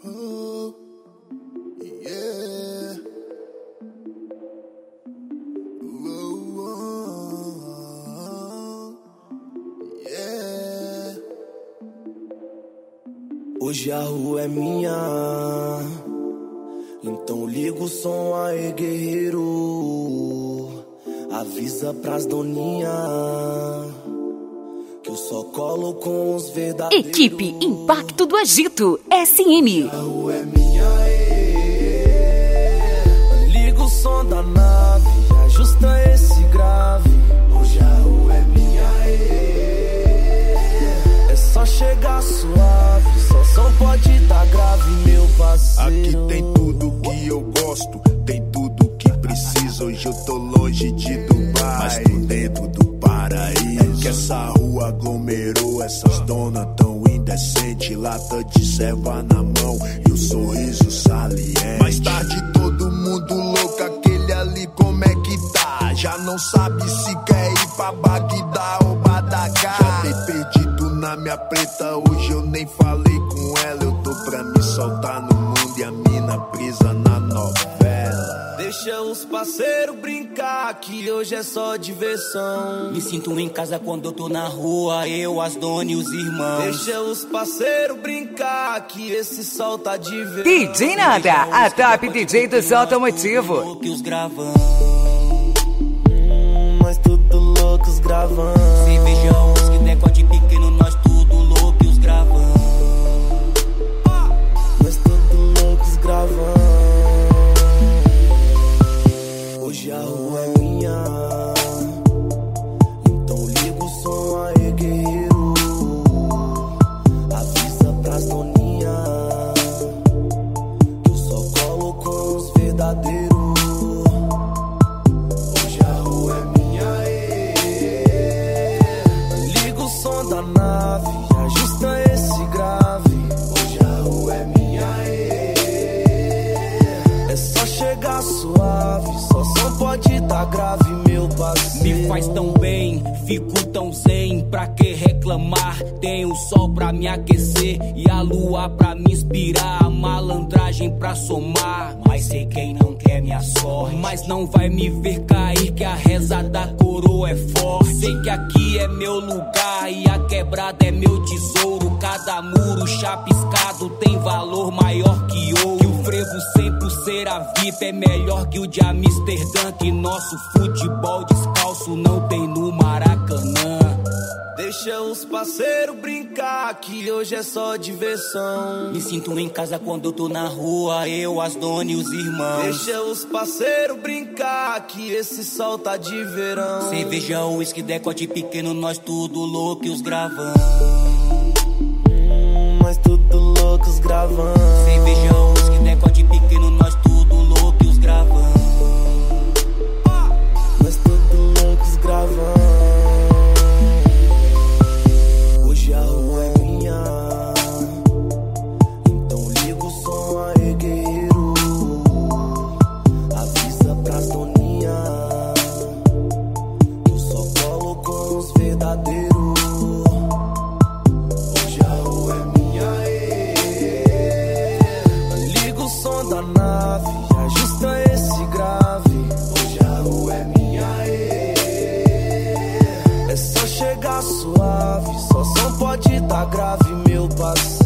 Oh, yeah. Yeah. Hoje a rua é minha, então liga o som aí, guerreiro. Avisa pras doninha que eu só colo com os verdadeiros. Equipe Impacto do Agito, SM. A rua é minha, liga o som da nave, ajusta esse grave. Hoje a rua é minha, é só chegar suave, só pode dar grave, meu parceiro. Aqui tem tudo que eu gosto, tem tudo que preciso. Hoje eu tô longe de Dubai, mas tô dentro do paraíso. É que essa rua aglomerou, essas donas tão indecentes. Lata de serva na mão e o sorriso saliente. Mais tarde todo mundo louco, aquele ali como é que tá? Já não sabe se quer ir pra Bagdá ou Badagá. Já dei perdido na minha preta, hoje eu nem falei com ela. Eu tô pra me soltar no mundo e a mina presa na novela. Deixa os parceiros brincar, que hoje é só diversão. Me sinto em casa quando eu tô na rua, eu, as donas e os irmãos. Deixa os parceiros brincar, que esse sol tá de verão. DJ Nada, a top DJ dos automotivos. Que os gravam. Nós tudo loucos gravando. Cervejão, que decote pequeno, nós tudo loucos gravando. Nós tudo loucos gravando. Hoje a rua é minha, então liga o som aí, guerreiro. Avisa pras doninha que eu só colo com os verdadeiros. Hoje a rua é minha, liga o som da nave, ajusta esse grave. Hoje a rua é minha, é só chegar suave, só pode dar grave, meu parceiro. Me faz tão bem, fico tão zen. Pra que reclamar? Tem o sol pra me aquecer e a lua pra me inspirar, a malandragem pra somar. Mas sei quem não quer minha sorte, mas não vai me ver cair, que a reza da coroa é forte. Sei que aqui é meu lugar e a quebrada é meu tesouro. Cada muro chapiscado tem valor maior que ouro. Que o frevo sempre ser a VIP é melhor que o de Amsterdã. Que nosso futebol descalço não tem no Maracanã. Deixa os parceiros brincar, que hoje é só diversão. Me sinto em casa quando eu tô na rua, eu, as donas e os irmãos. Deixa os parceiros brincar, que esse sol tá de verão. Cerveja, uísque, decote pequeno, nós tudo loucos gravando. Nós tudo loucos gravando. Cerveja, uísque, decote pequeno, nós tudo loucos gravando. Nós tudo loucos gravando. Hoje a rua é minha, então liga o som aí, guerreiro. Avisa pras doninha que eu só colo com os verdadeiros. Hoje a rua é minha, liga o som da nave, ajusta esse grave. Hoje a rua é minha, é só chegar suave, só pode dar grave, meu parceiro.